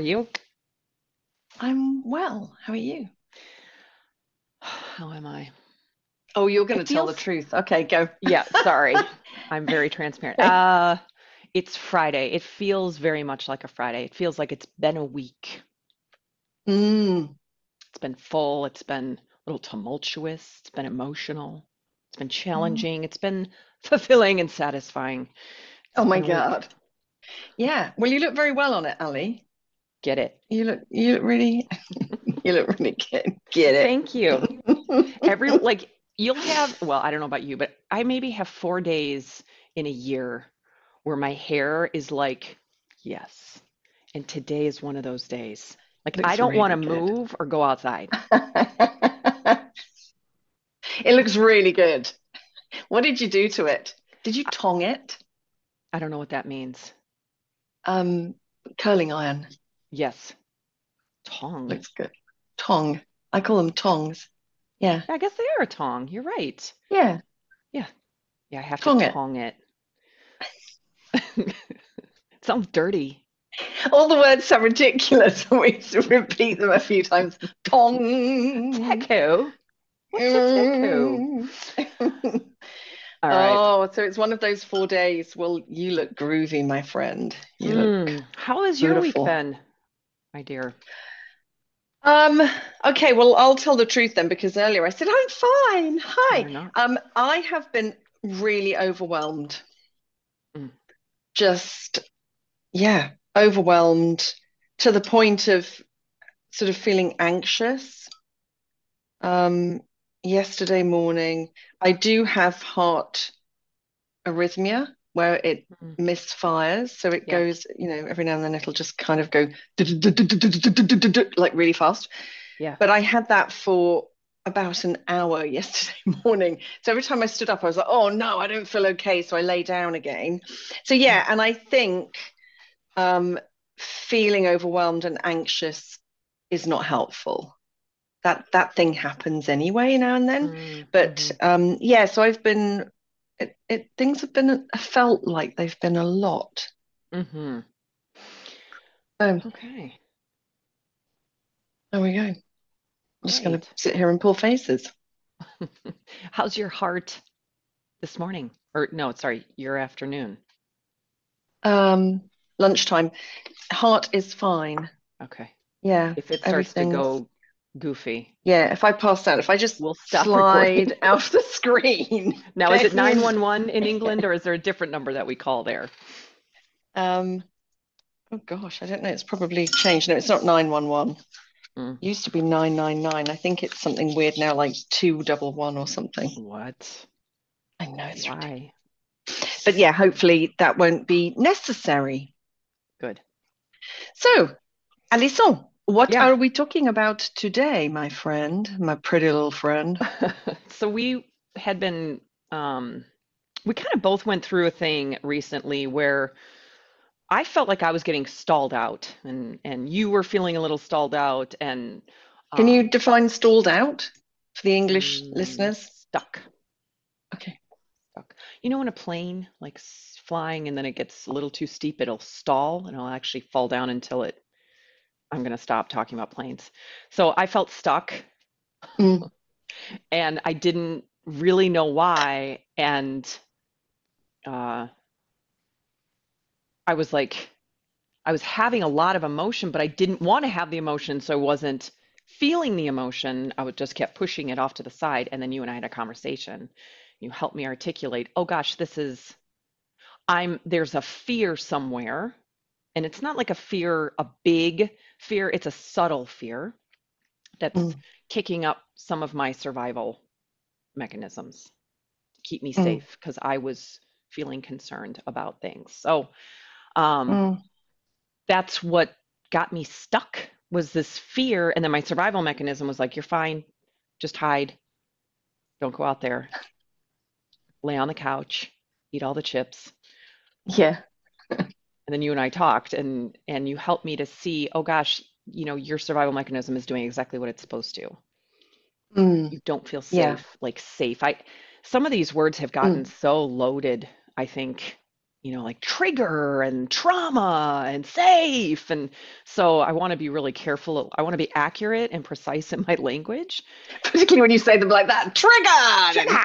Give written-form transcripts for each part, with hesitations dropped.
you? I'm well. How are you? How am I? Oh, you're going It to tell the feels, truth. Okay, go. yeah, sorry. I'm very transparent. It's Friday. It feels very much like a Friday. It feels like it's been a week. Mm, It's been full. It's been a little tumultuous. It's been emotional. It's been mm. challenging. It's been fulfilling and satisfying. Oh It's my been a week. God. Yeah. Well, you look very well on it, Ali. Get it? You look really you look really good. Get Thank you. it. Like, you'll have, well, I don't know about you, but I maybe have 4 days in a year where my hair is like, yes. And today is one of those days. Like, I Looks don't want to really good. move or go outside. It looks really good. What did you do to it? Did you I, tong it? I don't know what that means. Um, Curling iron. Yes, tong. Looks good. Tong. I call them tongs. Yeah. Yeah, I guess they are a tong. You're right. Yeah. Yeah, yeah, I have to Tong it. tong it. It sounds dirty. All the words sound ridiculous, and we should repeat them a few times. Tong. Techo? What's a techo? Mm. All right. Oh, so it's one of those 4 days. Well, you look groovy, my friend. You look How has your week beautiful. been, my dear? Um, okay, well, I'll tell the truth then because earlier I said I'm fine. You're Hi. not. I have been really overwhelmed. Mm, Just, yeah, overwhelmed to the point of sort of feeling anxious. Um, Yesterday morning, I do have heart arrhythmia where it mm. misfires. So it Yeah, goes, every now and then it'll just kind of go like really fast. yeah. But I had that for about an hour yesterday morning. So every time I stood up, I was like, oh no, I don't feel okay. So I lay down again. So Mm, yeah, and I think um, feeling overwhelmed and anxious is not helpful. That thing happens anyway now and then. But mhm, yeah, so I've been things have been felt like they've been a lot. mhm. So Okay, there we go. I'm just gonna great. sit here and pull faces. How's your heart this morning? Or no, sorry, your afternoon. Um, Lunchtime. Heart is fine. Okay. Yeah, If it starts to everything's go goofy, yeah. If I pass out, if I just we'll stop recording. slide out the screen, Now, is okay. it 911 in England or is there a different number that we call there? Um, oh gosh, I don't know. It's probably changed. No, it's not 911. Mm, Used to be 999. I think it's something weird now, like 211 or something. what? I know it's ridiculous. Why? But yeah, hopefully that won't be necessary. Good. So, Alison, what Yeah. are we talking about today, my friend, my pretty little friend? So we had been, um, we kind of both went through a thing recently where I felt like I was getting stalled out, and you were feeling a little stalled out, and Can you um, define stalled out for the English listeners? stuck. Okay. Stuck. You know, when a plane like flying and then it gets a little too steep, it'll stall and it'll actually fall down until it. I'm gonna stop talking about planes. So I felt stuck, Mm, and I didn't really know why, and uh, I was like, I was having a lot of emotion, but I didn't want to have the emotion, so I wasn't feeling the emotion. I would just kept pushing it off to the side, and then you and I had a conversation. You helped me articulate, oh gosh, there's a fear somewhere, and it's not like a fear, a big fear, it's a subtle fear that's mm, kicking up some of my survival mechanisms to keep me mm, safe because I was feeling concerned about things. So, um, mm. that's what got me stuck was this fear. And then my survival mechanism was like, you're fine, just hide, don't go out there, lay on the couch, eat all the chips. Yeah. And then you and I talked, and you helped me to see, oh gosh, your survival mechanism is doing exactly what it's supposed to. Mm, You don't feel yeah. safe, like safe. I Some of these words have gotten Mm, so loaded, I think. like trigger and trauma and safe. And so I want to be really careful. I want to be accurate and precise in my language. Particularly when you say them like that, triggered and Trigger!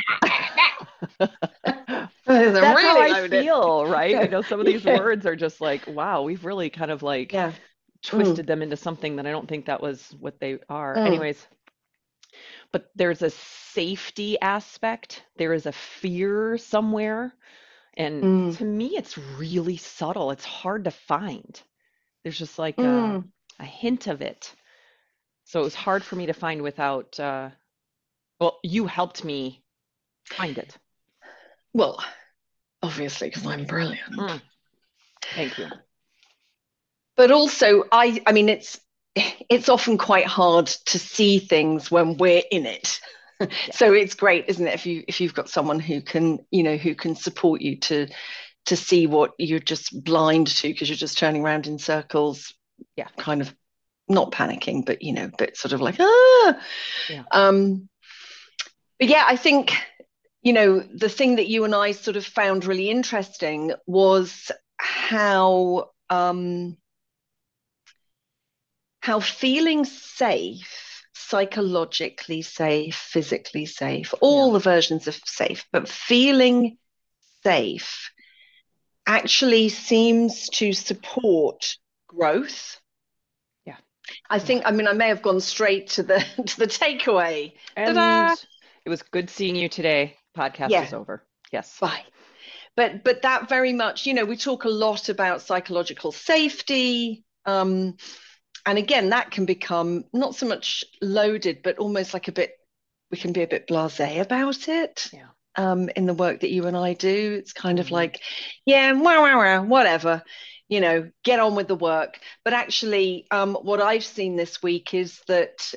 they're That's how really I loaded. feel, right? Some of these Yeah. words are just like, wow, we've really kind of like Yeah. Mm, twisted them into something that I don't think that was what they are. mm, Anyways, but there's a safety aspect. There is a fear somewhere. And mm, to me, it's really subtle. It's hard to find. There's just like mm. a hint of it. So it was hard for me to find without, well, you helped me find it. Well, obviously, because I'm brilliant. Mm, thank you. But also, I mean, it's often quite hard to see things when we're in it. Yeah. So it's great, isn't it, if you've got someone who can, who can support you to see what you're just blind to because you're just turning around in circles, Yeah. kind of not panicking, but but sort of like ah. Yeah. Um, but yeah, I think the thing that you and I sort of found really interesting was how feeling safe, psychologically safe, physically safe, Yeah. all the versions of safe, but feeling safe actually seems to support growth. Yeah. I Yeah. think, I mean, I may have gone straight to the to the takeaway. And Ta-da! it was good seeing you today. Podcast Yeah, is over. Yes. bye. But that very much, we talk a lot about psychological safety. And again, that can become not so much loaded, but almost like we can be a bit blasé about it. Yeah. In the work that you and I do, it's kind of Hmm. like, yeah, wow, wow, wow, whatever, get on with the work. But actually, what I've seen this week is that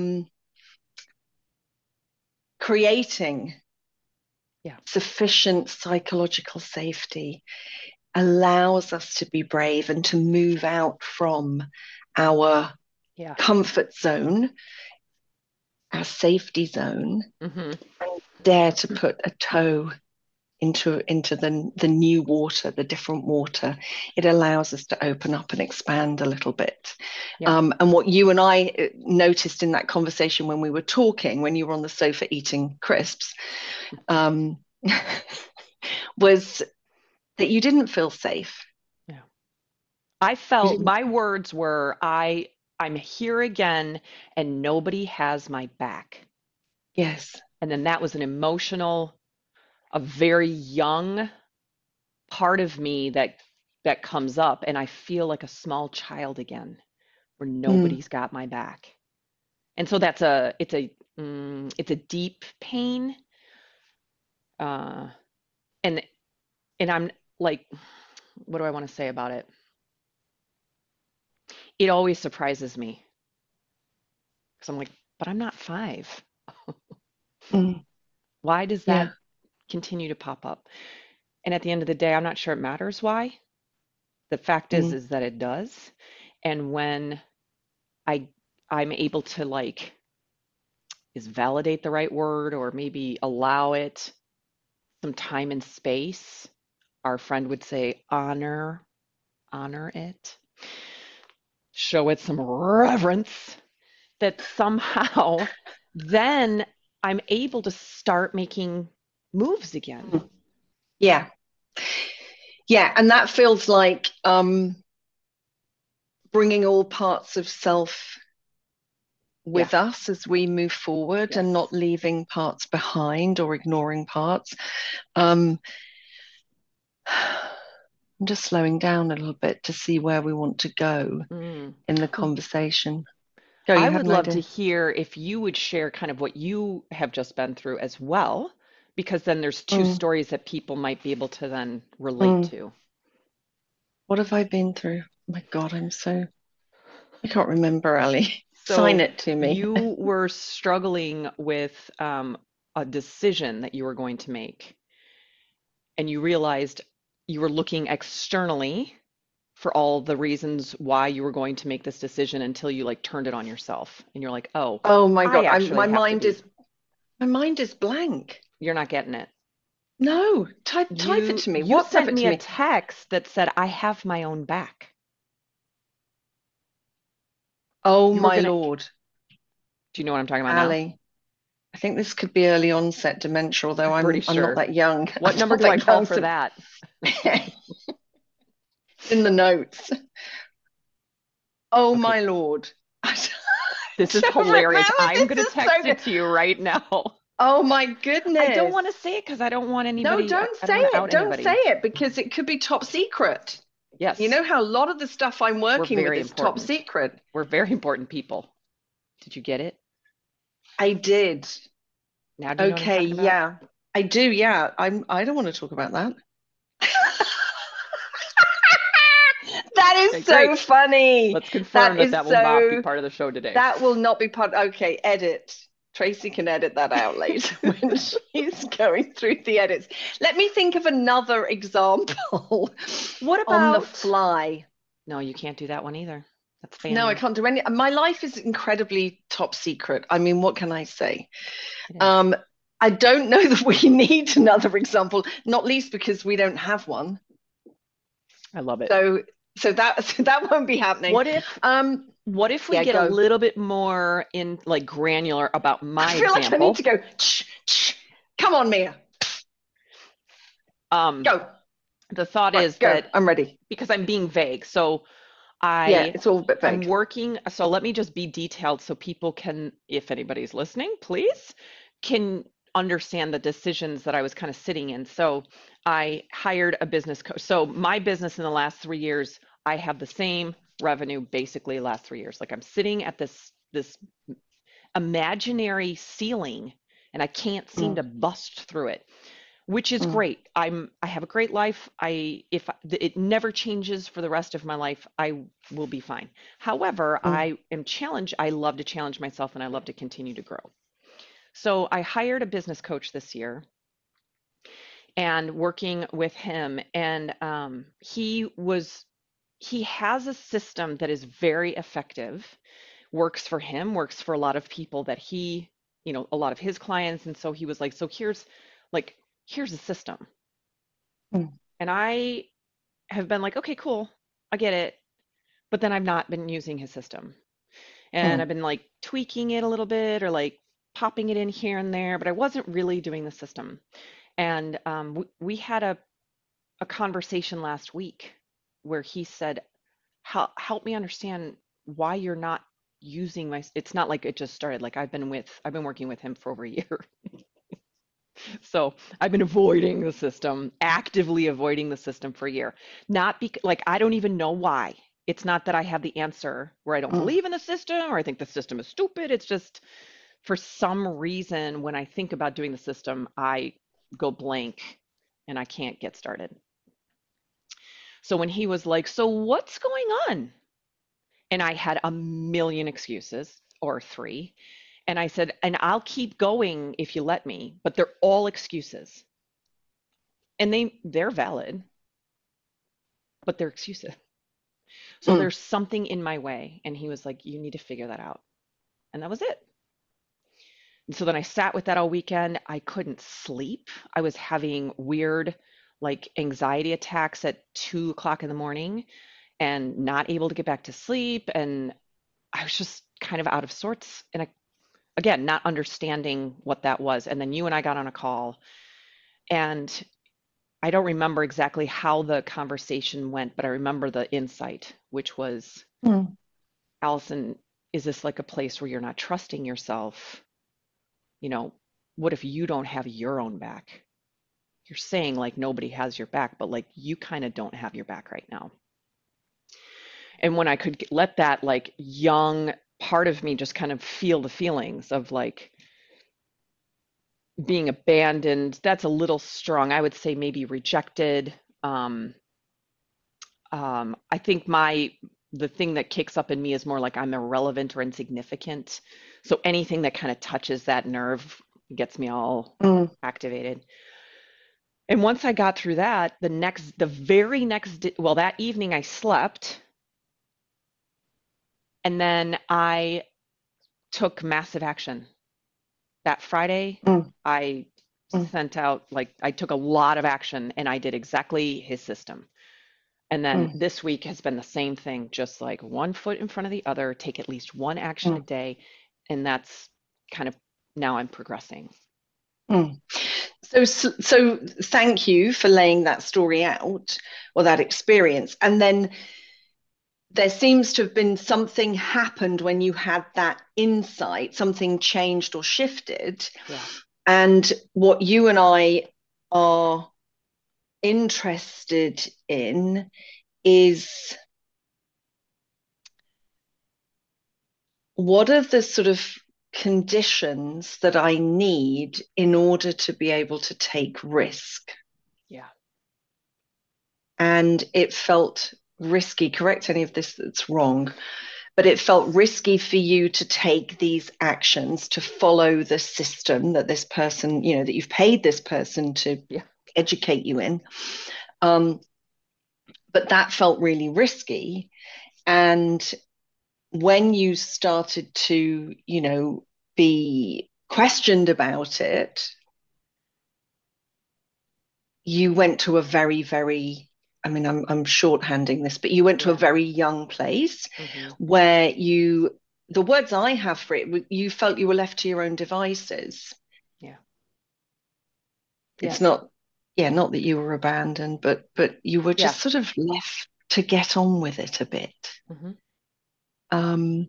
creating Yeah. sufficient psychological safety allows us to be brave and to move out from our Yeah. comfort zone, our safety zone, Hmm. dare to put a toe into the new water, the different water. It allows us to open up and expand a little bit. Yeah. And what you and I noticed in that conversation when we were talking, when you were on the sofa eating crisps, um, was that you didn't feel safe. Yeah. I You felt didn't. my words were, I'm here again and nobody has my back. Yes. And then that was an emotional, a very young part of me that comes up and I feel like a small child again where Mm, nobody's got my back. And so it's a deep pain. Uh, and and I'm like, what do I want to say about it? It always surprises me because I'm like, but I'm not 5. mm, Why does yeah. that continue to pop up? And at the end of the day, I'm not sure it matters why. The fact Mm, is that it does. And when I I'm able to like is validate the right word or maybe allow it some time and space, our friend would say honor it, show it some reverence, that somehow then I'm able to start making moves again. mm. Yeah. Yeah. And that feels like bringing all parts of self Yeah. with us as we move forward and not Yes. leaving parts behind or ignoring parts. Um, I'm just slowing down a little bit to see where we want to go Mm. in the Well, conversation. Go, I you had would an love to idea. hear if you would share kind of what you have just been through as well, because then there's two Mm, stories that people might be able to then relate mm. to. What have I been through? Oh my God, I can't remember, Ali. Sign So it to me. you were struggling with a decision that you were going to make, and you realized you were looking externally for all the reasons why you were going to make this decision until you like turned it on yourself. And you're like, oh, Oh my I God, actually have to be, my mind is blank. you're not getting it. No, type it You to me. you WhatsApp sent it me to a me. text that said I have my own back. Oh You were my gonna, Lord, do you know what I'm talking about now? Ali. I think this could be early onset dementia, although I'm pretty I'm not sure. that young. What I'm number not do I that call young, for so that? it's in the notes. Oh Okay, my Lord. I this is don't hilarious. remember. I'm This gonna is so text good. it to you right now. Oh my I don't goodness. want to say it because I don't want No, anybody, don't I say don't want to it. out Don't say anybody. it because it could be top secret. You Yes, know how a lot of the stuff I'm we're working with very is top important. secret. We're very important people. Did you get it? I did. Now do you know what I'm Okay, talking about? yeah. I do, yeah. I don't want to talk about that. That is Okay, great. so funny. Let's confirm That that is that will not be so part of the show today. that will not be part. Okay, edit. Tracy can edit that out later when she's going through the edits. Let me think of another example What on the about? fly. No, you can't do that one either. That's No, I family. can't do any. My life is incredibly top secret. I mean, what can I say? It is. Um, I don't know that we need another example, not least because we don't have one. I love it. So that so that won't be happening. What if Um, what if we yeah, get a go. little bit more in like granular about I my feel like I need to example? go. Come on, Mia, Um, go. the thought Right, is go. that I'm ready. because I'm being vague, so Yeah, I it's all a bit I'm vague. working, so let me just be detailed so people can, if anybody's listening, please, can understand the decisions that I was kind of sitting in. So I hired a business coach. So my business in the last 3 years, I have the same revenue basically last 3 years. Like I'm sitting at this imaginary ceiling and I can't seem Mm, to bust through it, which is mm, great. I have a great life. If it never changes for the rest of my life, I will be fine. However, mm, I am challenged. I love to challenge myself and I love to continue to grow. So I hired a business coach this year and working with him, and he has a system that is very effective, works for him, works for a lot of people that a lot of his clients. And so he was like, so like here's a system. mm, And I have been like, okay, cool, I get it. But then I've not been using his system. And mm, I've been like tweaking it a little bit or like popping it in here and there, but I wasn't really doing the system. And we had a conversation last week where he said, help me understand why you're not using my, it's not like it just started. Like I've been working with him for over a year. So I've been avoiding the system, actively avoiding the system for a year. Not because, like, I don't even know why. It's not that I have the answer where I don't mm, believe in the system or I think the system is stupid. It's just for some reason, when I think about doing the system, I go blank and I can't get started. So when he was like, so what's going on? And I had a million excuses or three. And I said, and I'll keep going if you let me, but they're all excuses. And they're valid, but they're excuses. So mm. there's something in my way. And he was like, you need to figure that out. And that was it. And so then I sat with that all weekend. I couldn't sleep. I was having weird, like anxiety attacks at 2 o'clock in the morning and not able to get back to sleep. And I was just kind of out of sorts. And again, not understanding what that was. And then you and I got on a call, and I don't remember exactly how the conversation went, but I remember the insight, which was, Mm. Allison, is this like a place where you're not trusting yourself? You know, what if you don't have your own back? You're saying like nobody has your back, but like you kind of don't have your back right now. And when I could let that like young part of me just kind of feel the feelings of like being abandoned, that's a little strong. I would say maybe rejected. Um, I think the thing that kicks up in me is more like I'm irrelevant or insignificant. So anything that kind of touches that nerve gets me all Mm. activated. And once I got through that, the very next, well, that evening I slept, and then I took massive action. That Friday, Mm. I Mm, sent out, like, I took a lot of action and I did exactly his system. And then mm, this week has been the same thing, just like one foot in front of the other, take at least one action a mm, day. And that's kind of now I'm progressing. mm. So thank you for laying that story out or that experience. And then there seems to have been something happened when you had that insight, something changed or shifted. Yeah. And what you and I are interested in is what are the sort of conditions that I need in order to be able to take risk? Yeah. And it felt risky. Correct any of this that's wrong, but it felt risky for you to take these actions, to follow the system that this person, that you've paid this person to Yeah. educate you in. Um, but that felt really risky. And when you started to, be questioned about it, you went to a very, very, I mean, I'm shorthanding this, but you went to a Yeah. very young place Hmm. where the words I have for it, you felt you were left to your own devices. Yeah. It's Yes. not, yeah, not that you were abandoned, but you were Yeah. just sort of left to get on with it a bit. Hmm. Um,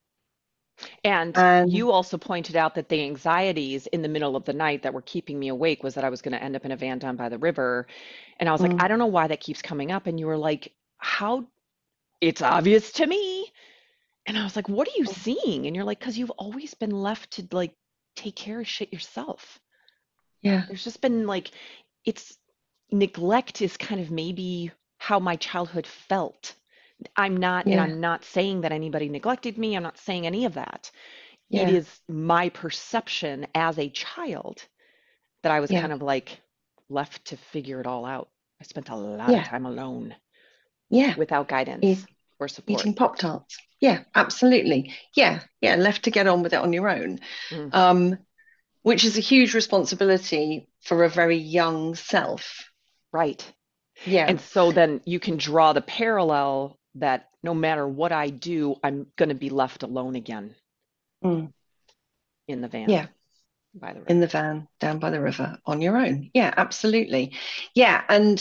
And and you also pointed out that the anxieties in the middle of the night that were keeping me awake was that I was going to end up in a van down by the river. And I was like, mm, I don't know why that keeps coming up. And you were like, how? It's obvious to me. And I was like, what are you seeing? And you're like, because you've always been left to like take care of shit yourself. yeah, There's just been like, it's neglect is kind of maybe how my childhood felt. And yeah, I'm not saying that anybody neglected me. I'm not saying any of that. It yeah, is my perception as a child that I was yeah, kind of like left to figure it all out. I spent a lot of yeah, time alone yeah. without guidance or support. Eating Pop Tarts. Yeah, absolutely. Yeah, yeah, left to get on with it on your own, Mm, um, which is a huge responsibility for a very young self. right. Yeah. And so then you can draw the parallel that no matter what I do, I'm going to be left alone again Mm, in the van yeah, by the in river. the van down by the river on your own. Yeah, absolutely. Yeah, and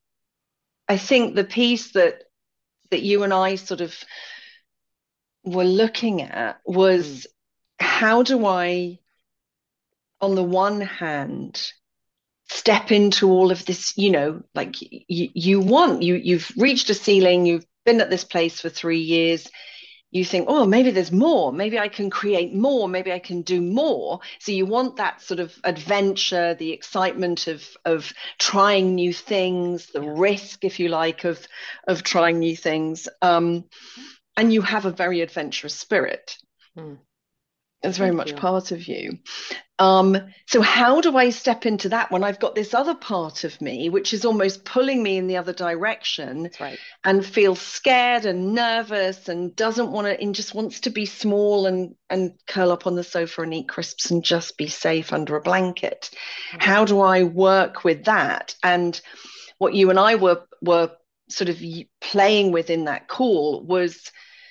I think the piece that you and I sort of were looking at Mm, was how do I, on the one hand, step into all of this, like you've reached a ceiling, you've been at this place for 3 years, you think, oh, maybe there's more, maybe I can create more, maybe I can do more. So you want that sort of adventure, the excitement of trying new things, the yeah. risk, if you like, of trying new things. And you have a very adventurous spirit. Mm, It's very thank much you. part of you. So how do I step into that when I've got this other part of me, which is almost pulling me in the other direction That's right. and feels scared and nervous and doesn't want to and just wants to be small and curl up on the sofa and eat crisps and just be safe under a blanket? Yeah. How do I work with that? And what you and I were sort of playing with in that call was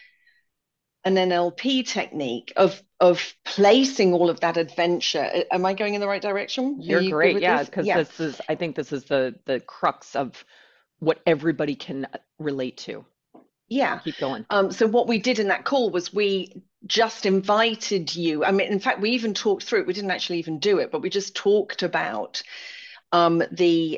an NLP technique of placing all of that adventure. Am I going in the right direction? Are You're you good great. with Yeah, this? because Yeah. I think this is the crux of what everybody can relate to. Yeah. Keep going. So what we did in that call was we just invited you. I mean, in fact, we even talked through it. We didn't actually even do it, but we just talked about the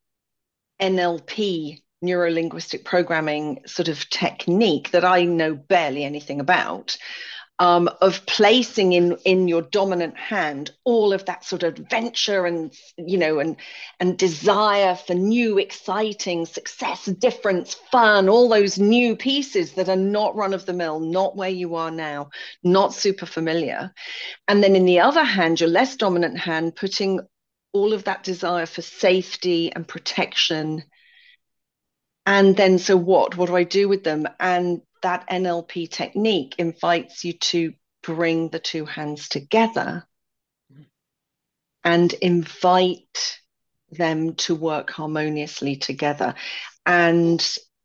NLP, neuro linguistic programming sort of technique that I know barely anything about, of placing in your dominant hand all of that sort of adventure and and desire for new, exciting success, difference, fun, all those new pieces that are not run of the mill, not where you are now, not super familiar. And then in the other hand, your less dominant hand, putting all of that desire for safety and protection. And then, so what do I do with them? And that NLP technique invites you to bring the two hands together and invite them to work harmoniously together. And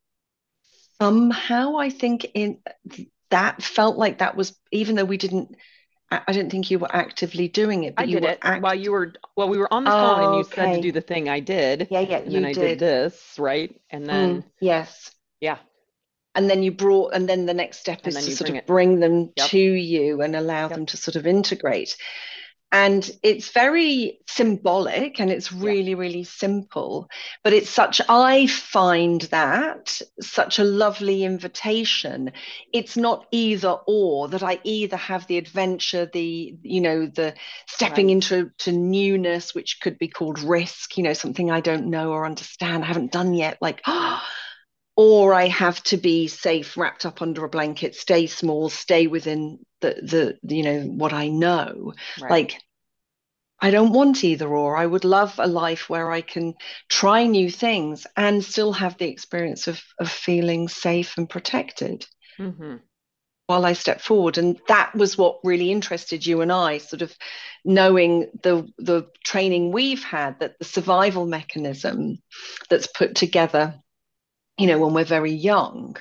somehow I think in that felt like that was, even though we didn't, I don't think you were actively doing it, I but you did were it while you were, well, we were on the phone and Oh, you said to do okay. the thing I did, Yeah, yeah, and then you I did did. this, right? And then, Yes. yeah, And then you brought, and then the next step and is then to you sort bring of it. bring them Yep, to you and allow yep, them to sort of integrate. And it's very symbolic and it's yeah, really, really simple. But it's such, I find that such a lovely invitation. It's not either or, that I either have the adventure, the stepping right. into newness, which could be called risk, something I don't know or understand, I haven't done yet, like, Right, or I have to be safe, wrapped up under a blanket, stay small, stay within the what I know. right. Like, I don't want either or. I would love a life where I can try new things and still have the experience of feeling safe and protected Mm-hmm. while I step forward. And that was what really interested you and I, sort of knowing the training we've had, that the survival mechanism that's put together, when we're very young,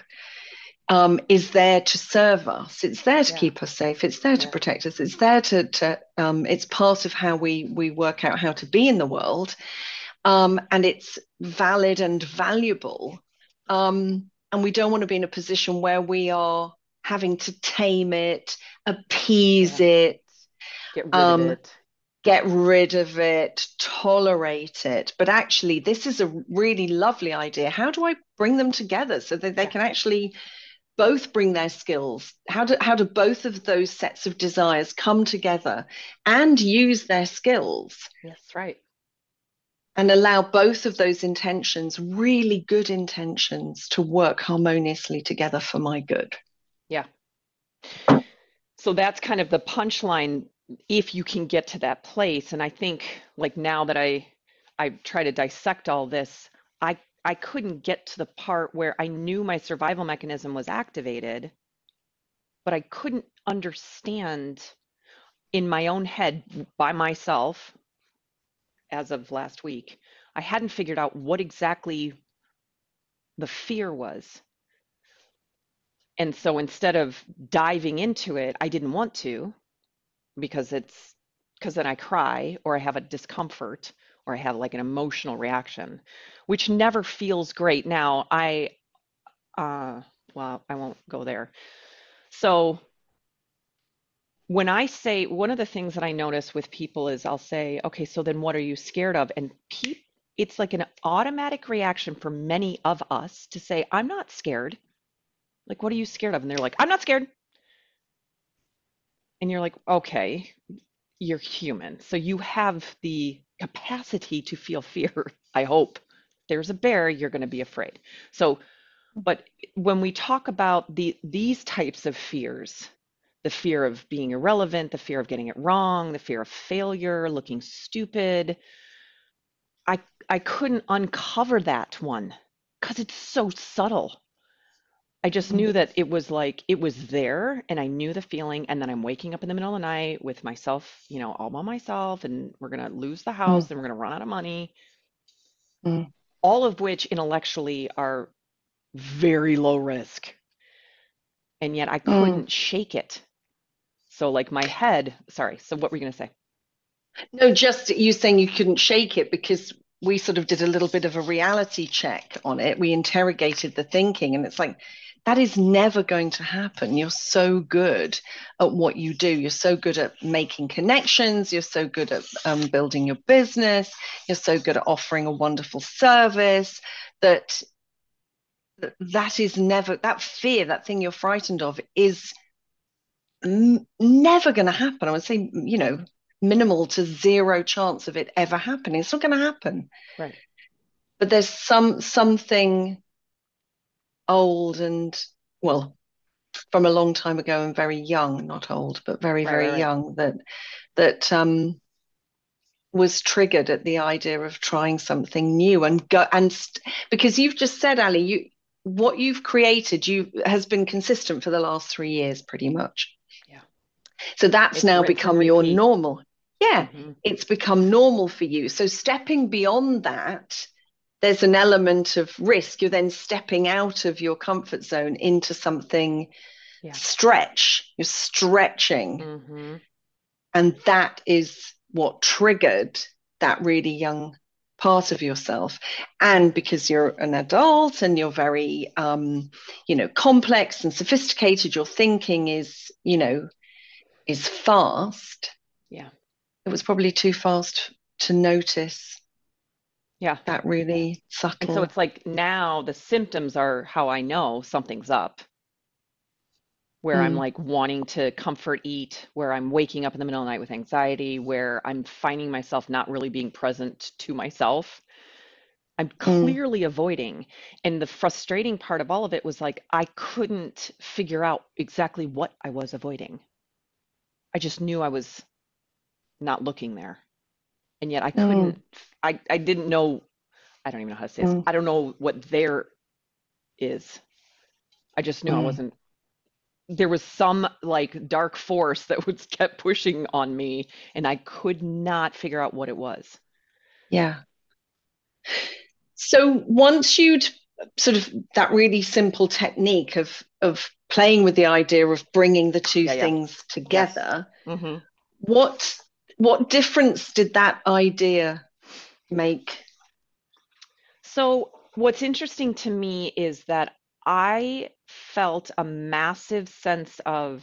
is there to serve us. It's there to Yeah, keep us safe. It's there to yeah, protect us. It's there to it's part of how we work out how to be in the world. And it's valid and valuable. And we don't want to be in a position where we are having to tame it, appease yeah. it, Get rid of um, it. get rid of it, tolerate it. But actually, this is a really lovely idea. How do I bring them together so that they Yeah, can actually both bring their skills? How do both of those sets of desires come together and use their skills yes, right. and allow both of those intentions, really good intentions, to work harmoniously together for my good? Yeah. So that's kind of the punchline if you can get to that place. And I think like now that I try to dissect all this, I couldn't get to the part where I knew my survival mechanism was activated, but I couldn't understand in my own head by myself as of last week. I hadn't figured out what exactly the fear was. And so instead of diving into it, I didn't want to, because then I cry or I have a discomfort or I have like an emotional reaction, which never feels great. Now, uh, well, I won't go there. So when I say, one of the things that I notice with people is I'll say, okay, so then what are you scared of? And it's like an automatic reaction for many of us to say, I'm not scared. Like, what are you scared of? And they're like, I'm not scared. And you're like, okay, you're human. So you have the capacity to feel fear. I hope there's a bear, you're going to be afraid. So, but when we talk about these types of fears, the fear of being irrelevant, the fear of getting it wrong, the fear of failure, looking stupid, I I couldn't uncover that one because it's so subtle. I just knew that it was like it was there and I knew the feeling, and then I'm waking up in the middle of the night with myself, all by myself, and we're gonna lose the house Mm, and we're gonna run out of money, mm, all of which intellectually are very low risk. And yet I mm. couldn't shake it. So like my head, sorry, so what were you gonna say? No, just you saying you couldn't shake it, because we sort of did a little bit of a reality check on it. We interrogated the thinking, and it's like, that is never going to happen. You're so good at what you do. You're so good at making connections. You're so good at building your business. You're so good at offering a wonderful service that that is never, that fear, that thing you're frightened of, is never going to happen. I would say, minimal to zero chance of it ever happening. It's not going to happen. Right, But there's something old and, well, from a long time ago and very young, not old, but very, right, right, very right. young, that was triggered at the idea of trying something new and go because you've just said, Ali, what you've created you has been consistent for the last 3 years pretty much. Yeah. So that's It's now rinse and become your repeat. normal. Yeah, Hmm. it's become normal for you. So stepping beyond that, there's an element of risk. You're then stepping out of your comfort zone into something Yeah. stretch. You're stretching. Hmm. And that is what triggered that really young part of yourself. And because you're an adult and you're very, complex and sophisticated, your thinking is fast. Yeah. It was probably too fast to notice Yeah. that really And so subtle. it's like now the symptoms are how I know something's up, where I'm Mm, like wanting to comfort eat, where I'm waking up in the middle of the night with anxiety, where I'm finding myself not really being present to myself. I'm mm, clearly avoiding. And the frustrating part of all of it was like I couldn't figure out exactly what I was avoiding. I just knew I was not looking there. And yet I mm, couldn't, I didn't know, I don't even know how to say this. mm, I don't know what there is. I just knew I mm. wasn't, there was some like dark force that was kept pushing on me and I could not figure out what it was. Yeah. So once you'd sort of that really simple technique of playing with the idea of bringing the two Yeah, yeah. things Yes. together, Hmm. what what difference did that idea make? So what's interesting to me is that I felt a massive sense of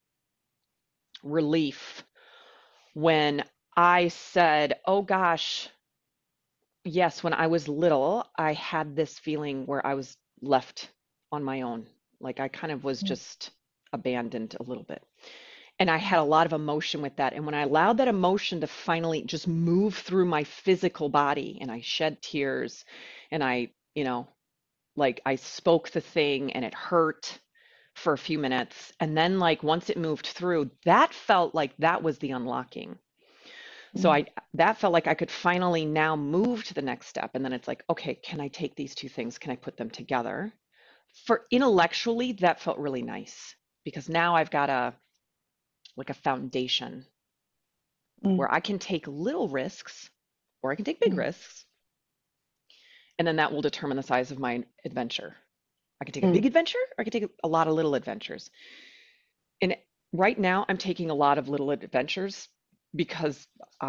relief when I said, oh gosh, yes, when I was little, I had this feeling where I was left on my own. Like I kind of was just abandoned a little bit. And I had a lot of emotion with that. And when I allowed that emotion to finally just move through my physical body and I shed tears and like I spoke the thing and it hurt for a few minutes. And then, like, once it moved through, that felt like that was the unlocking. So Mm, that felt like I could finally now move to the next step. And then it's like, okay, can I take these two things? Can I put them together? For intellectually, that felt really nice because now I've got a foundation mm, where I can take little risks or I can take big mm, risks. And then that will determine the size of my adventure. I can take a mm, big adventure or I can take a lot of little adventures. And right now I'm taking a lot of little adventures because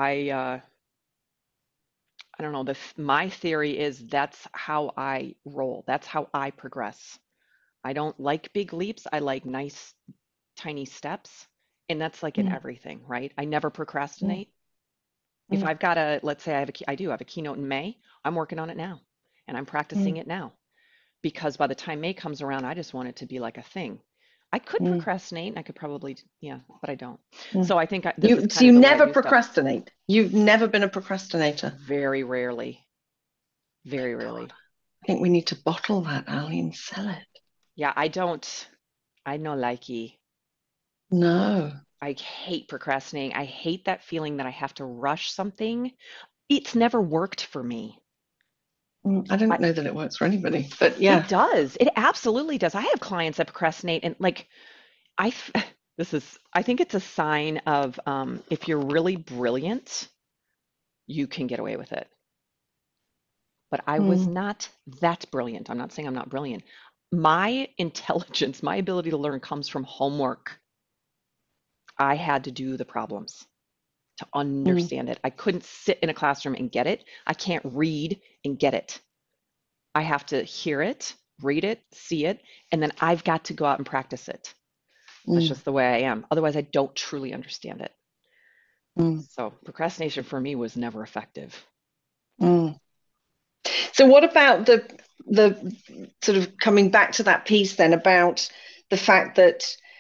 I don't know, my theory is that's how I roll. That's how I progress. I don't like big leaps. I like nice tiny steps. And that's like in mm, everything, right? I never mm, procrastinate. If mm, I've got let's say I do have a keynote in May, I'm working on it now and I'm practicing mm, it now because by the time May comes around, I just want it to be like a thing. I could mm, procrastinate and I could probably, yeah, but I don't. mm. So I think this is You so kind you of the way I never do stuff. procrastinate. You've never been a procrastinator. Very rarely, very God, rarely. I think we need to bottle that, Ali, and sell it. Yeah, I don't, I know likey. No. I hate procrastinating. I hate that feeling that I have to rush something. It's never worked for me. I don't I, know that it works for anybody, but it yeah. does. It absolutely does. I have clients that procrastinate and like I I think it's a sign of if you're really brilliant, you can get away with it. But I was Mm, not that brilliant. I'm not saying I'm not brilliant. My intelligence, my ability to learn comes from homework. I had to do the problems to mm, understand it. I couldn't sit in a classroom and get it. I can't read and get it. I have to hear it, read it, see it, and then I've got to go out and practice it. That's mm, just the way I am. Otherwise, I don't truly understand it. mm, So procrastination for me was never effective. mm. So what about the sort of coming back to that piece then about the fact that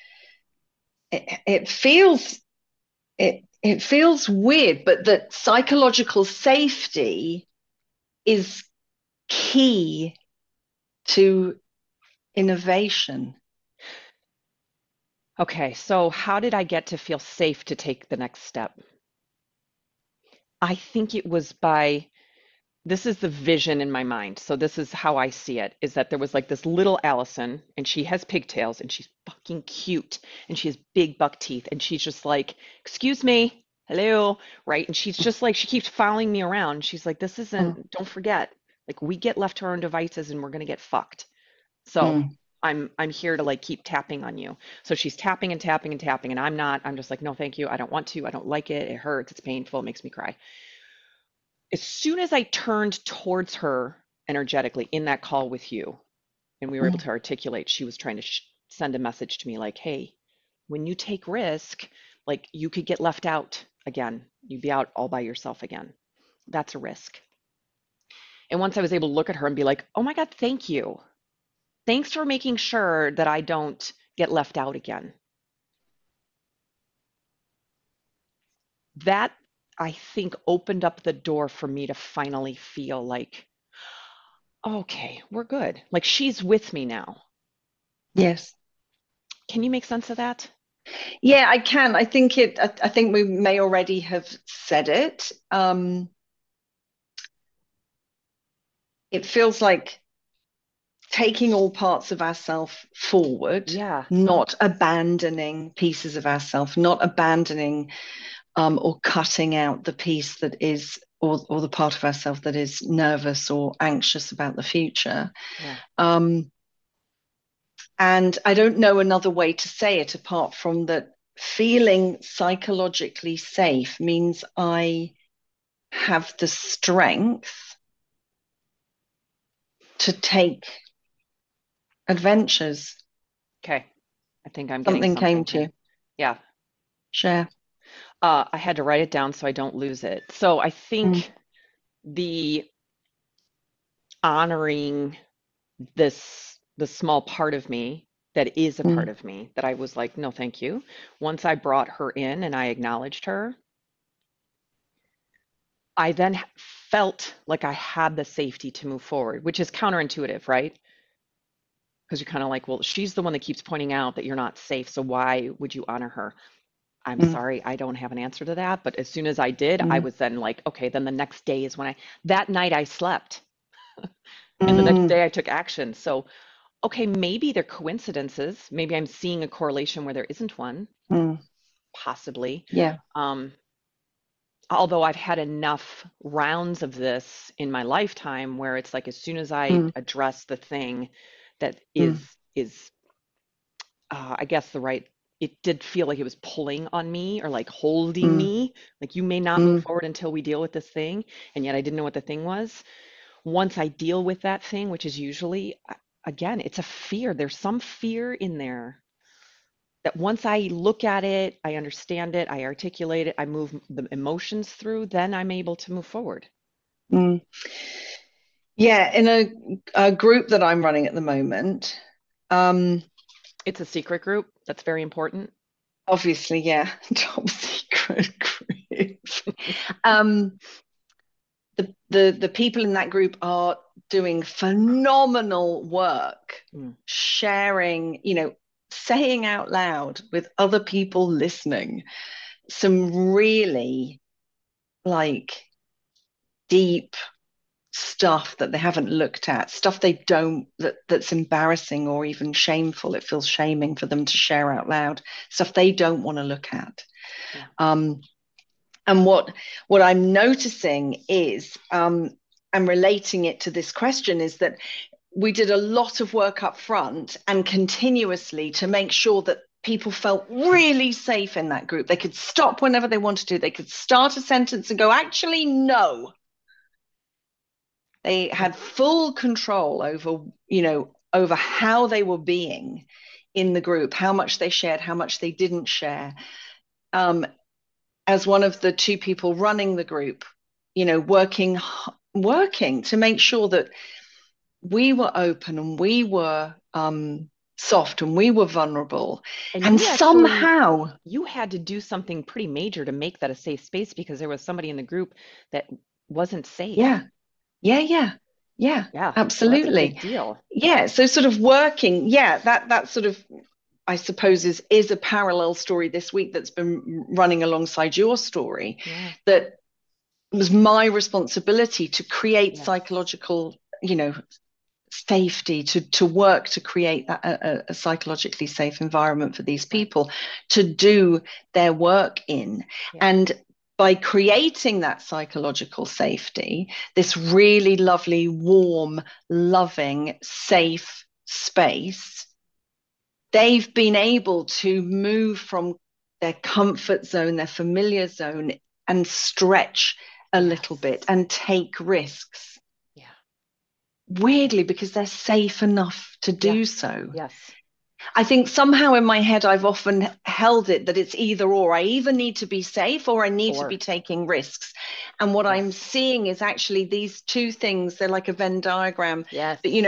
it feels it feels weird, but that psychological safety is key to innovation. Okay, so how did I get to feel safe to take the next step? I think it was by this is the vision in my mind. So this is how I see it is that there was like this little Allison and she has pigtails and she's fucking cute and she has big buck teeth and she's just like, "Excuse me." hello, right? And she's just like, she keeps following me around. She's like, this Mm, isn't, don't forget, like we get left to our own devices and we're gonna get fucked. So mm, I'm here to like keep tapping on you. So she's tapping and tapping and tapping, and I'm not. I'm just like, no, thank you. I don't want to. I don't like it. It hurts. It's painful. It makes me cry. As soon as I turned towards her energetically in that call with you, and we were able mm, to articulate, she was trying to send a message to me like, hey, when you take risk, like you could get left out again. You'd be out all by yourself again. That's a risk. And once I was able to look at her and be like, oh my God, thank you. Thanks for making sure that I don't get left out again. That, I think, opened up the door for me to finally feel like, okay, we're good. Like she's with me now. yes. Can you make sense of that? Yeah, I can. I think we may already have said it. It feels like taking all parts of ourselves forward, Yeah. not abandoning pieces of ourselves, not abandoning or cutting out the piece that is, or the part of ourselves that is nervous or anxious about the future. Yeah. Um, and I don't know another way to say it apart from that feeling psychologically safe means I have the strength to take adventures. Okay. I think I'm getting Something came something to here. you. Yeah. Share. I had to write it down so I don't lose it. So I Mm, think the honoring the small part of me that is a part mm, of me that I was like, no, thank you. Once I brought her in and I acknowledged her, I then felt like I had the safety to move forward, which is counterintuitive, right? Because you're kind of like, well, she's the one that keeps pointing out that you're not safe, so why would you honor her? I'm mm, sorry, I don't have an answer to that. But as soon as I did, I mm, was then like, okay, then the next day is when that night I slept, and the next mm, day I took action. So, okay, maybe they're coincidences. Maybe I'm seeing a correlation where there isn't one, mm. possibly. Yeah. Um, Although I've had enough rounds of this in my lifetime where it's like as soon as I Mm, address the thing that mm, is I guess the right, it did feel like it was pulling on me or like holding mm, me, like you may not move mm, forward until we deal with this thing, and yet I didn't know what the thing was. Once I deal with that thing, which is usually again, it's a fear. There's some fear in there that once I look at it, I understand it, I articulate it, I move the emotions through, then I'm able to move forward. mm. Yeah, in a group that I'm running at the moment, um, It's a secret group. That's very important. obviously, yeah, top secret group. Um, the people in that group are doing phenomenal work, Mm. sharing, saying out loud with other people listening, some really like deep stuff that they haven't looked at, stuff they don't that's embarrassing or even shameful. It feels shaming for them to share out loud, stuff they don't want to look at. Yeah. Um, and what I'm noticing is, and relating it to this question, is that we did a lot of work up front and continuously to make sure that people felt really safe in that group. They could stop whenever they wanted to. They could start a sentence and go, actually, no. They Okay. had full control over, over how they were being in the group, how much they shared, how much they didn't share. Um, as one of the two people running the group, working to make sure that we were open and we were soft and we were vulnerable. And And somehow, you had to do something pretty major to make that a safe space because there was somebody in the group that wasn't safe. yeah, yeah, yeah, Yeah. So that's a big absolutely. deal. Yeah. So sort of working, yeah, that sort of, I suppose, is a parallel story this week that's been running alongside your story, Yeah. that was my responsibility to create Yes. psychological, safety, to work to create a psychologically safe environment for these Right. people to do their work in. Yeah. And by creating that psychological safety, this really lovely, warm, loving, safe space, they've been able to move from their comfort zone, their familiar zone, and stretch a little bit and take risks. Yeah. Weirdly, because they're safe enough to do so. Yes. I think somehow in my head, I've often held it that it's either or. I either need to be safe or I need to be taking risks. And what I'm seeing is actually these two things, they're like a Venn diagram. Yes. But,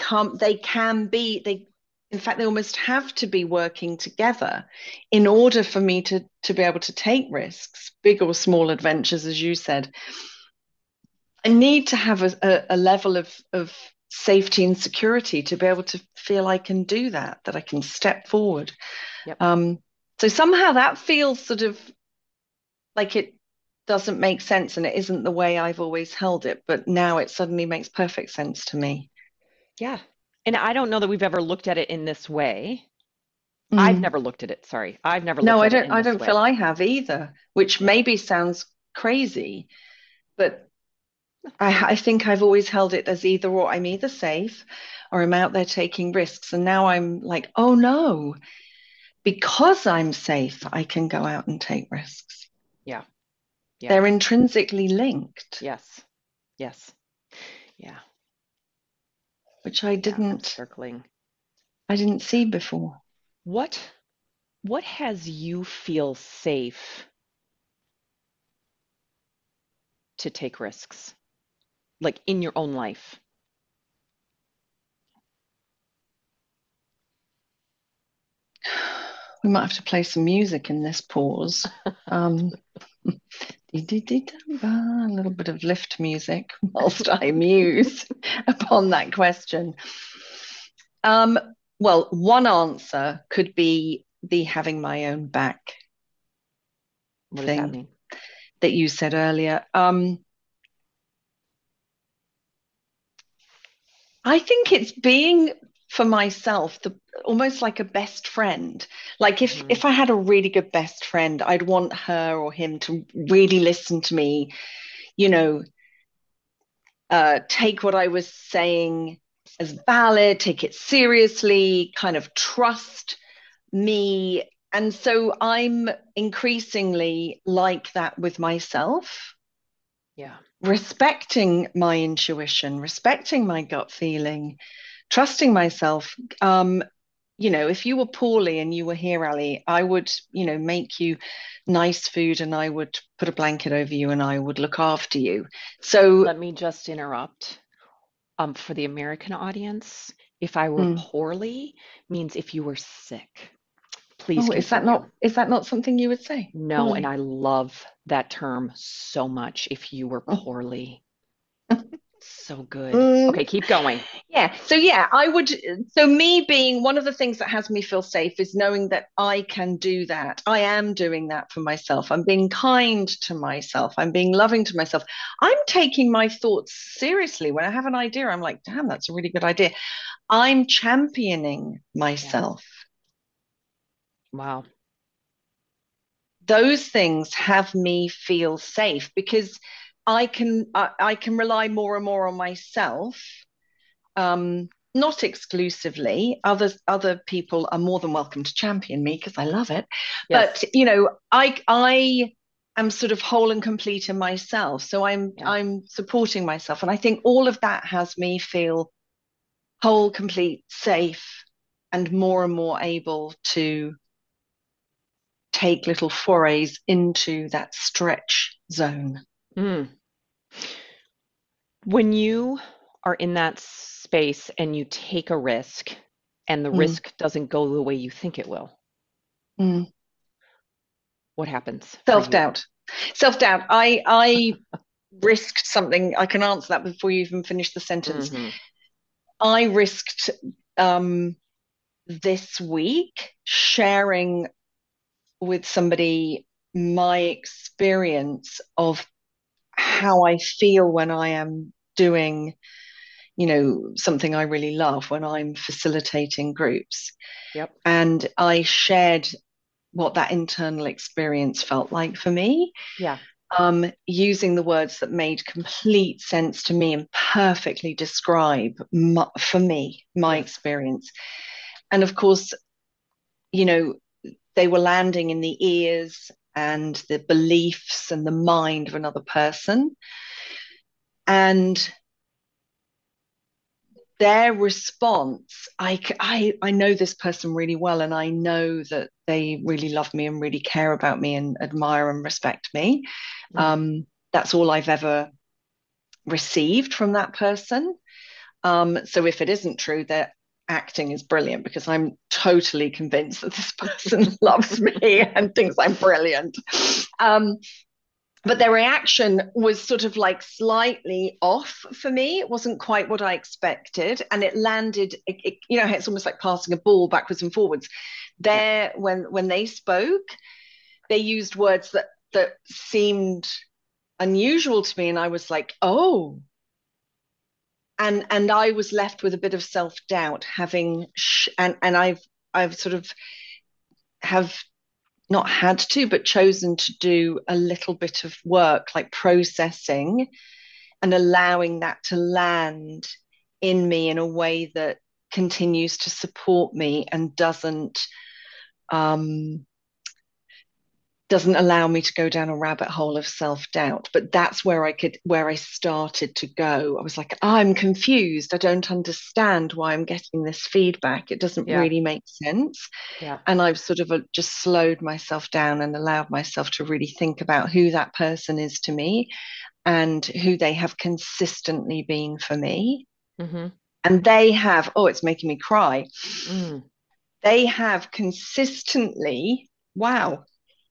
in fact, they almost have to be working together in order for me to be able to take risks, big or small adventures, as you said. I need to have a level of safety and security to be able to feel I can do that I can step forward. Yep. So somehow that feels sort of like it doesn't make sense and it isn't the way I've always held it, but now it suddenly makes perfect sense to me. Yeah. And I don't know that we've ever looked at it in this way. I've never looked at it. Sorry. I've never looked at it in this way. I don't feel I have either, which maybe sounds crazy, but I think I've always held it as either or. I'm either safe or I'm out there taking risks. And now I'm like, oh no, because I'm safe, I can go out and take risks. Yeah. They're intrinsically linked. Yes. Yes. Yeah. Which I didn't see before. What has you feel safe to take risks? Like in your own life? We might have to play some music in this pause. A little bit of lift music whilst I muse upon that question. Well, one answer could be the having my own back what thing does that mean? That you said earlier. I think it's being for myself almost like a best friend. Like if I had a really good best friend, I'd want her or him to really listen to me, take what I was saying as valid, take it seriously, kind of trust me. And so I'm increasingly like that with myself. Yeah. Respecting my intuition, respecting my gut feeling, trusting myself. If you were poorly and you were here, Ali, I would, make you nice food and I would put a blanket over you and I would look after you. So let me just interrupt. For the American audience, if I were poorly means if you were sick. Please. Oh, is that not something you would say? No, poorly. And I love that term so much. If you were poorly. So good. Okay, keep going. Yeah. So I would. So me being one of the things that has me feel safe is knowing that I can do that. I am doing that for myself. I'm being kind to myself. I'm being loving to myself. I'm taking my thoughts seriously. When I have an idea, I'm like, damn, that's a really good idea. I'm championing myself. Yeah. Wow. Those things have me feel safe because I can rely more and more on myself. Not exclusively. Other people are more than welcome to champion me because I love it. Yes. But I am sort of whole and complete in myself. So I'm supporting myself. And I think all of that has me feel whole, complete, safe, and more able to take little forays into that stretch zone. When you are in that space and you take a risk and the risk doesn't go the way you think it will, what happens? Self-doubt. I risked something. I can answer that before you even finish the sentence. I risked this week sharing with somebody my experience of how I feel when I am doing, something I really love, when I'm facilitating groups. Yep. And I shared what that internal experience felt like for me. Yeah. using the words that made complete sense to me and perfectly describe for me, my Yes. experience. And of course, you know, they were landing in the ears and the beliefs and the mind of another person. And their response, I know this person really well, and I know that they really love me and really care about me and admire and respect me. Mm. That's all I've ever received from that person. So if it isn't true, their acting is brilliant, because I'm totally convinced that this person loves me and thinks I'm brilliant. But their reaction was sort of like slightly off for me. It wasn't quite what I expected, and it landed. It's almost like passing a ball backwards and forwards. Yeah. There, when they spoke, they used words that seemed unusual to me, and I was like, oh. And I was left with a bit of self doubt, and I've sort of have not had to, but chosen to do a little bit of work, like processing and allowing that to land in me in a way that continues to support me and um, doesn't allow me to go down a rabbit hole of self-doubt. But that's where I started to go. I was like, I'm confused. I don't understand why I'm getting this feedback. It doesn't Yeah. really make sense. Yeah. And I've sort of just slowed myself down and allowed myself to really think about who that person is to me and who they have consistently been for me. Mm-hmm. And they have, oh, it's making me cry. Mm. They have consistently, wow,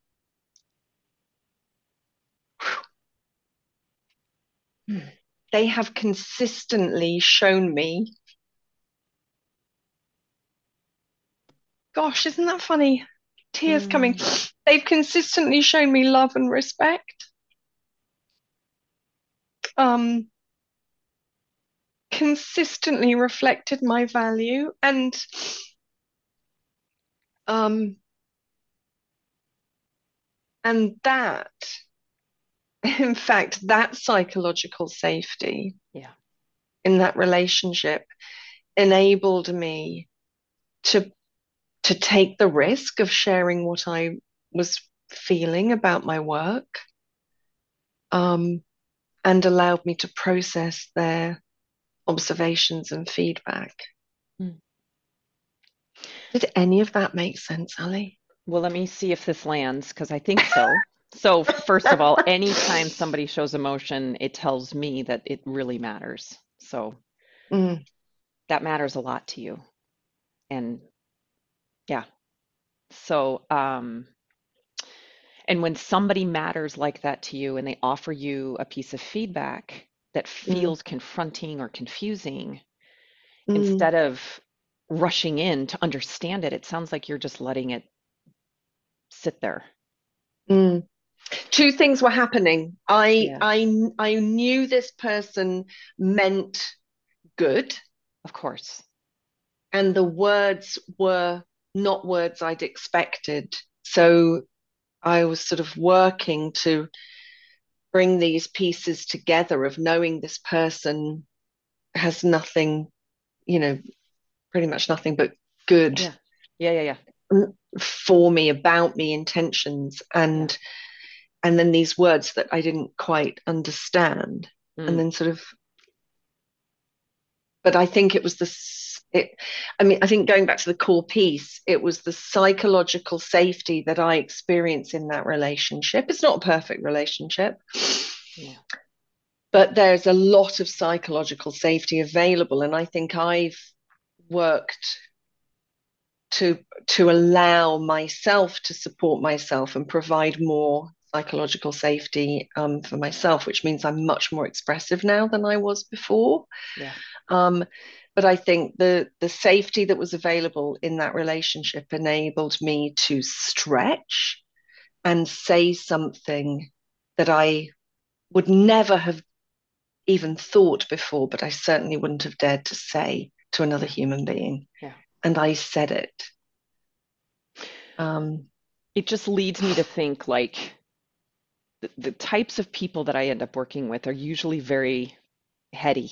they have consistently shown me, gosh, isn't that funny? Tears coming. Mm. They've consistently shown me love and respect. Um, Consistently reflected my value, um and that, in fact, that psychological safety Yeah. in that relationship enabled me to take the risk of sharing what I was feeling about my work, um, and allowed me to process their observations and feedback. Mm. Did any of that make sense, Ali? Well, let me see if this lands because I think so. So, first of all, anytime somebody shows emotion, it tells me that it really matters. So, Mm, that matters a lot to you. And yeah. So, and when somebody matters like that to you and they offer you a piece of feedback that mm, feels confronting or confusing, mm, instead of rushing in to understand it, it sounds like you're just letting it sit there. mm. Two things were happening. Yeah, I knew this person meant good, of course. and the words were not words I'd expected. So I was sort of working to bring these pieces together of knowing this person has nothing, you know, pretty much nothing but good Yeah. Yeah, yeah, yeah. for me, about me, intentions, Yeah. and then these words that I didn't quite understand, and Mm, then sort of, but I think it was I mean, I think going back to the core piece, it was the psychological safety that I experience in that relationship. It's not a perfect relationship, yeah. but there's a lot of psychological safety available. And I think I've worked to allow myself to support myself and provide more psychological safety, for myself, which means I'm much more expressive now than I was before. Yeah. Um, but I think the safety that was available in that relationship enabled me to stretch and say something that I would never have even thought before, but I certainly wouldn't have dared to say to another Yeah. human being. Yeah. And I said it. Um, It just leads me to think like the types of people that I end up working with are usually very heady.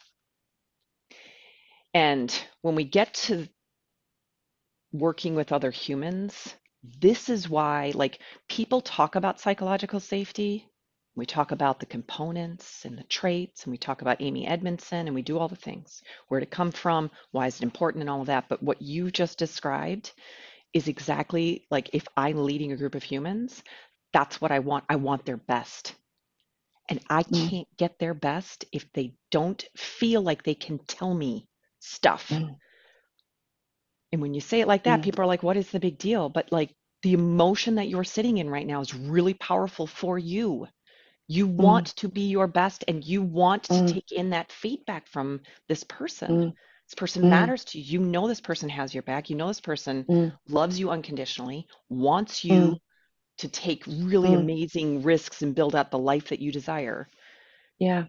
And when we get to working with other humans, this is why, like, people talk about psychological safety. We talk about the components and the traits, and we talk about Amy Edmondson, and we do all the things, where to come from, why is it important, and all of that. But what you just described is exactly like if I'm leading a group of humans, that's what I want. I want their best. And I Mm, can't get their best if they don't feel like they can tell me stuff. mm, And when you say it like that, mm, people are like, what is the big deal? But like the emotion that you're sitting in right now is really powerful for you. You want mm, to be your best and you want to mm, take in that feedback from this person. mm, This person mm, matters to you. You know this person has your back. You know this person mm, loves you unconditionally, wants mm, you to take really mm. amazing risks and build out the life that you desire. Yeah.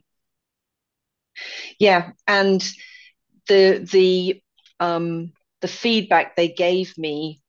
Yeah. And the the the feedback they gave me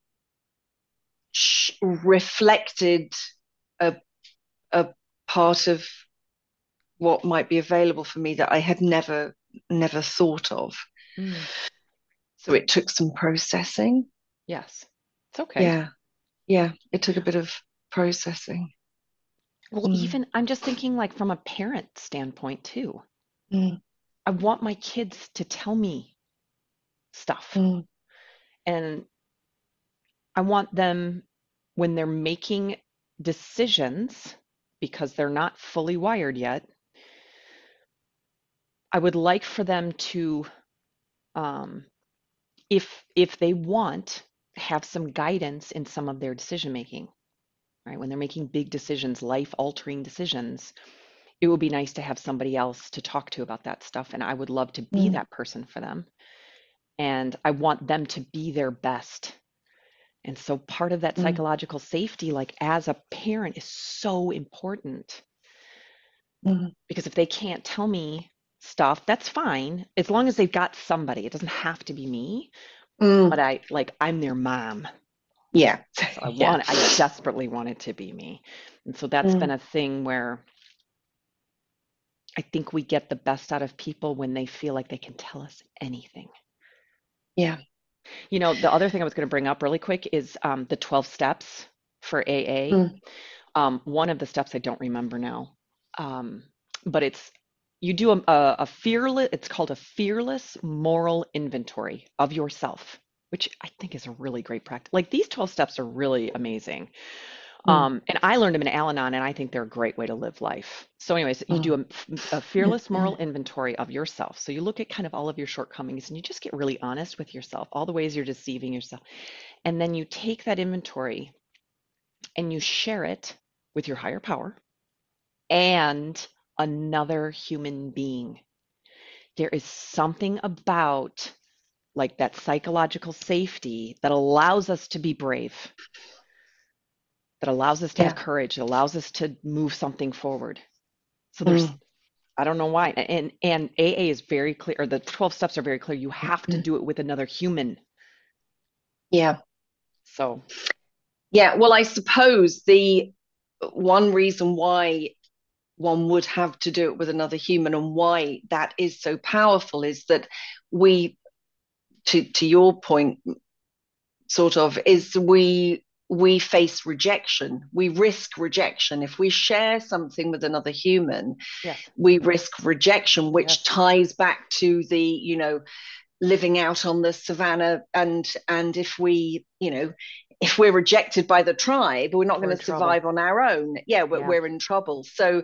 reflected a a part of what might be available for me that I had never thought of. Mm, So it took some processing. yes, it's okay. Yeah. Yeah. It took a bit of processing. Well, Mm, even I'm just thinking like from a parent standpoint too. mm, I want my kids to tell me stuff. mm, And I want them, when they're making decisions, because they're not fully wired yet, I would like for them to, um, if they want, have some guidance in some of their decision making, right? When they're making big decisions, life altering decisions, it would be nice to have somebody else to talk to about that stuff. And I would love to be mm, that person for them. And I want them to be their best. And so part of that mm, psychological safety, like as a parent, is so important mm, because if they can't tell me stuff, that's fine as long as they've got somebody. It doesn't have to be me, mm. but I'm their mom. Yeah. So Yeah. I desperately want it to be me. And so that's been Mm, a thing where I think we get the best out of people when they feel like they can tell us anything. yeah. You know, the other thing I was going to bring up really quick is the 12 steps for AA. Mm, One of the steps I don't remember now, um, but you do a fearless. It's called a fearless moral inventory of yourself, which I think is a really great practice. Like these 12 steps are really amazing. mm, And I learned them in Al-Anon, and I think they're a great way to live life. So, anyways, you do mm, a fearless moral inventory of yourself. So you look at kind of all of your shortcomings, and you just get really honest with yourself, all the ways you're deceiving yourself, and then you take that inventory and you share it with your higher power and another human being. There is something about like that psychological safety that allows us to be brave, that allows us to have yeah. courage, that allows us to move something forward. So there's, Mm, I don't know why. And AA is very clear, or the 12 steps are very clear. You have to mm. do it with another human. Yeah. So, Yeah. Well, I suppose the one reason why one would have to do it with another human and why that is so powerful is that we, to your point, sort of, is we face rejection. We risk rejection. If we share something with another human, yes, we risk rejection, which yes, ties back to the, living out on the savannah. And if we, if we're rejected by the tribe, we're not we're going in to trouble. survive on our own. Yeah, Yeah, we're in trouble. So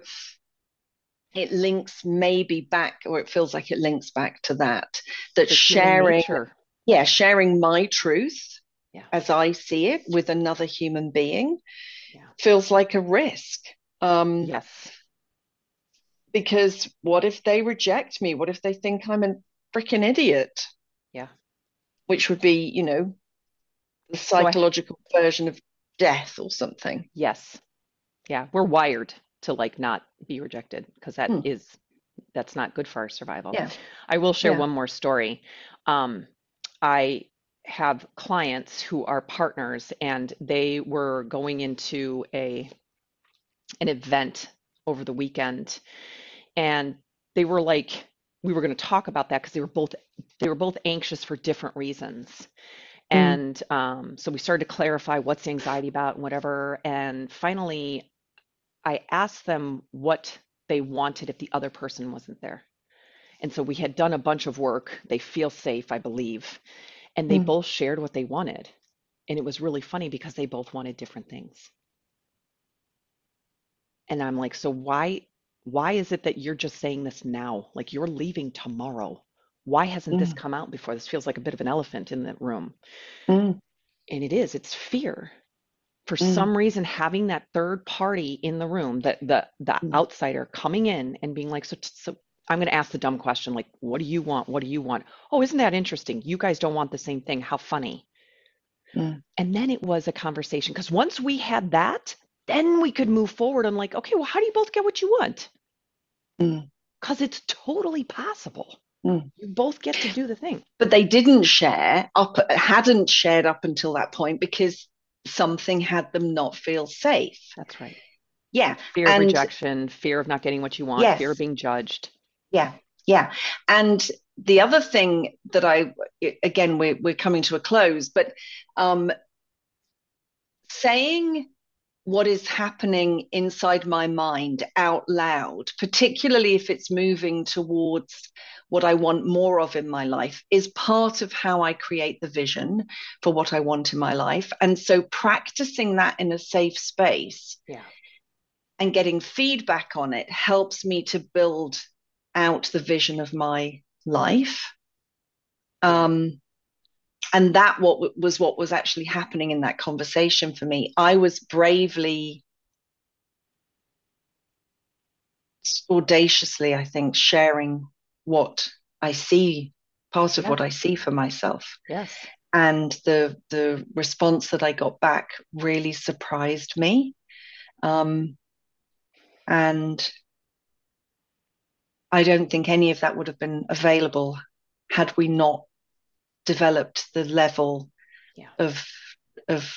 it links maybe back, or it feels like it links back to that to human sharing, nature. yeah, sharing my truth Yeah, as I see it with another human being yeah, feels like a risk. Um, yes, because what if they reject me? What if they think I'm a freaking idiot? yeah. Which would be, the So psychological version of death or something. yes, yeah, we're wired to like not be rejected because Hmm. that's not good for our survival. Yeah, I will share yeah. one more story. Um, I have clients who are partners and they were going into an event over the weekend, and they were like, we were going to talk about that because they were both anxious for different reasons. Mm, And so we started to clarify what's anxiety about and whatever. And finally, I asked them what they wanted if the other person wasn't there. And so we had done a bunch of work. They feel safe, I believe. And they mm, both shared what they wanted. And it was really funny because they both wanted different things. And I'm like, so why is it that you're just saying this now? Like you're leaving tomorrow. Why hasn't this mm, come out before? This feels like a bit of an elephant in the room. mm, And it is, it's fear. For mm, some reason, having that third party in the room, that the mm, outsider coming in and being like, so I'm going to ask the dumb question, like, what do you want? What do you want? Oh, isn't that interesting? You guys don't want the same thing. How funny. mm, And then it was a conversation because once we had that, then we could move forward and like, okay, well, how do you both get what you want? mm, Because it's totally possible. mm. You both get to do the thing. But they hadn't shared up until that point because something had them not feel safe. That's right. Yeah. Fear of And rejection, fear of not getting what you want, fear of yes, being judged. yeah, yeah. And the other thing that again, we're coming to a close, but um, saying what is happening inside my mind out loud, particularly if it's moving towards what I want more of in my life, is part of how I create the vision for what I want in my life. And so practicing that in a safe space Yeah. and getting feedback on it helps me to build out the vision of my life. Yeah. Um, and that what was actually happening in that conversation for me. I was bravely, audaciously, I think, sharing what I see, part of Yeah. what I see for myself. Yes. And the response that I got back really surprised me. Um, and I don't think any of that would have been available had we not developed the level Yeah. of of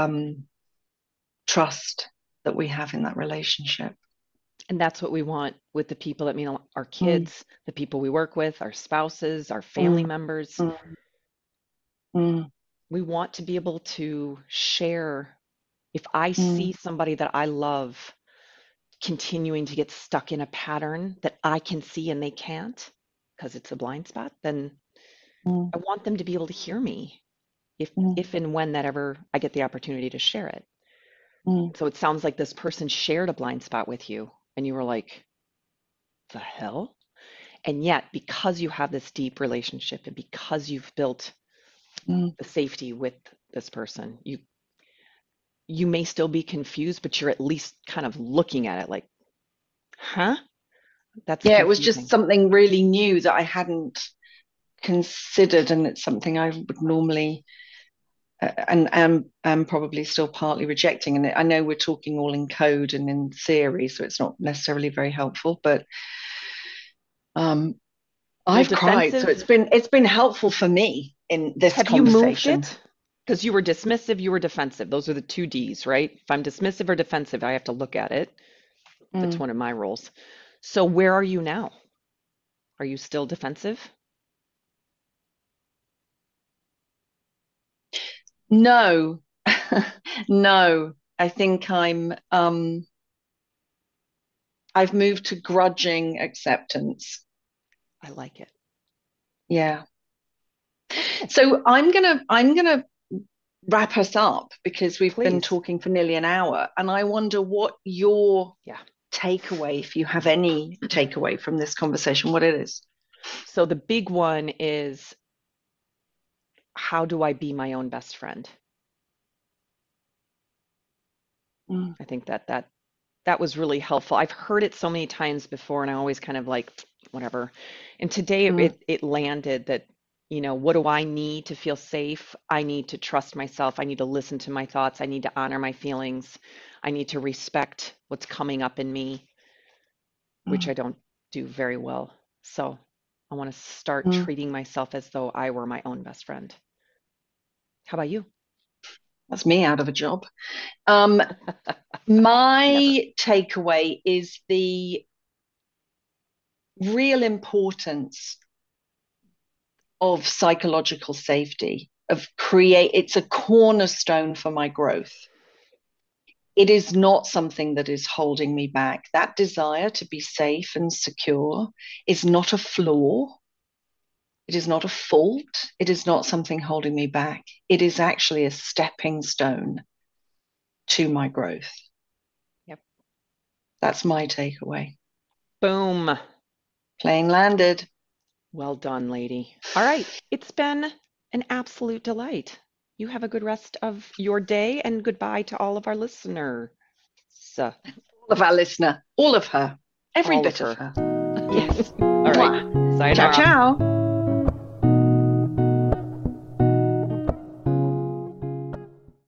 trust that we have in that relationship. And that's what we want with the people that mean our Mm, kids, the people we work with, our spouses, our family mm, members. mm, mm, We want to be able to share. If I mm, see somebody that I love continuing to get stuck in a pattern that I can see and they can't because it's a blind spot, then mm, I want them to be able to hear me if mm, if and when that ever I get the opportunity to share it. mm, So it sounds like this person shared a blind spot with you and you were like, the hell? And yet, because you have this deep relationship and because you've built mm. the safety with this person, you may still be confused, but you're at least kind of looking at it like, huh? That's Yeah, it was just confusing. something really new that I hadn't considered, and it's something I would normally and am probably still partly rejecting. And I know we're talking all in code and in theory, so it's not necessarily very helpful. But um, Well, I've cried, so defensive, it's been helpful for me in this have you moved conversation. it? Because you were dismissive, you were defensive. Those are the two Ds, right? If I'm dismissive or defensive, I have to look at it. That's Mm. one of my roles. So where are you now? Are you still defensive? No, no. I think I've moved to grudging acceptance. I like it. Yeah. Okay, So I'm gonna wrap us up because we've been please. talking for nearly an hour, and I wonder what your Yeah. takeaway, if you have any takeaway from this conversation, what it is. So the big one is, how do I be my own best friend? Mm, I think that was really helpful. I've heard it so many times before, and I always kind of like, whatever. And today mm, it landed that, what do I need to feel safe? I need to trust myself. I need to listen to my thoughts. I need to honor my feelings. I need to respect what's coming up in me, which I mm, don't do very well. So I want to start mm. treating myself as though I were my own best friend. How about you? That's me out of a job. Never. My takeaway is the real importance of psychological safety, it's a cornerstone for my growth. It is not something that is holding me back. That desire to be safe and secure is not a flaw. It is not a fault. It is not something holding me back. It is actually a stepping stone to my growth. Yep. That's my takeaway. Boom. Plane landed. Well done, lady. All right. It's been an absolute delight. You have a good rest of your day and goodbye to all of our listeners. All of our listener, all of her, every All of bit of her. her. Yes. All right. Ciao, Sayonara. ciao.